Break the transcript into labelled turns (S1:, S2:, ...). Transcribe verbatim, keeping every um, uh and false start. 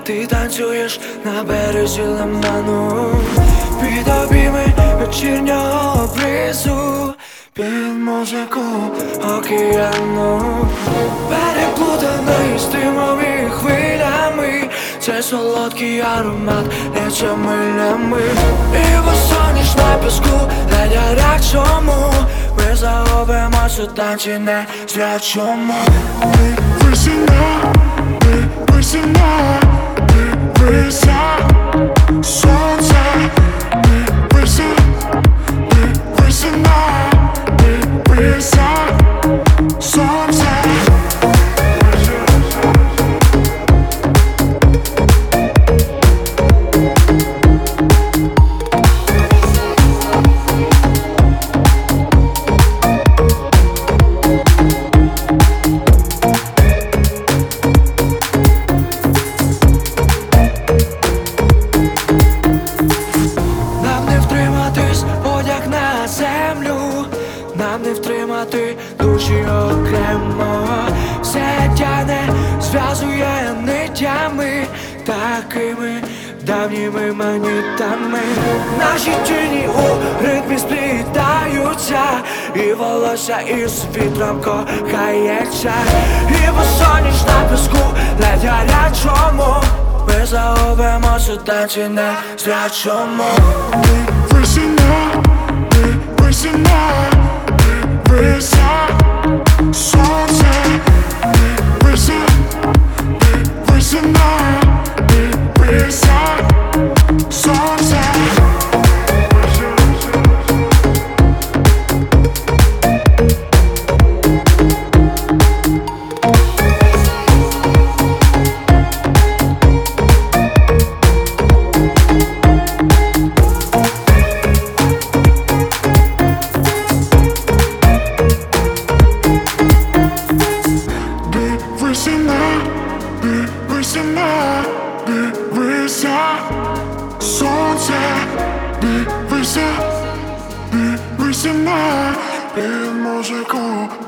S1: ти танцюєш на березі лиману, під обійми вечірнього бризу, під музику океану, переплутаний з димові хвилями. Цей солодкий аромат лється милями. І в сонячна піску ледь гарячому ми загубимося у танці незрячому.
S2: Весна, весна, весна, сонце, весна, весна, весна, сонце.
S1: Нам не втримати душі окремо, все тяне, зв'язує нитями, такими давніми манітами. Наші тіні у ритмі сплітаються, і волосся із вітром кохається. І в сонячна піску ледь гарячому ми загубимося у танці незрячому.
S2: Весна, весна, весна, сонце, весна, весна, весна, сонце. Весна, весна, весна, сонце, весна, весна, під музику